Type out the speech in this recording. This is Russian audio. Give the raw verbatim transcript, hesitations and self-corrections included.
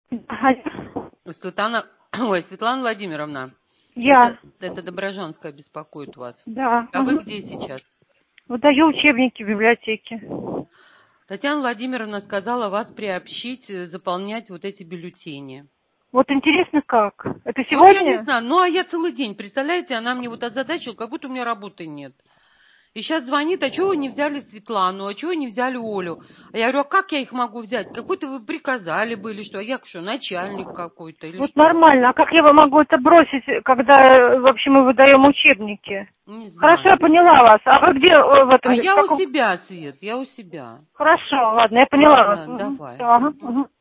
Светлана, ой, Светлана Владимировна, Я. это, это Доброжанская беспокоит вас. Да. А вы Угу. где сейчас? Выдаю учебники в библиотеке. Татьяна Владимировна сказала вас приобщить, заполнять вот эти бюллетени. Вот интересно как? Это Вот я не сегодня? знаю, ну а я целый день, представляете, она мне вот озадачила, как будто у меня работы нет. И сейчас звонит, а чего вы не взяли Светлану, а чего вы не взяли Олю? А я говорю, а как я их могу взять? Какой-то вы приказали бы или что? А я что, начальник какой-то или Вот что? нормально. А как я могу это бросить, когда вообще мы выдаем учебники? Не Хорошо, я знаю. поняла вас. А вы где э, в этом? А В я у каком? себя, Свет, я у себя. Хорошо, ладно, я поняла вас. Ладно, Угу. давай. Ага, Мгм. угу.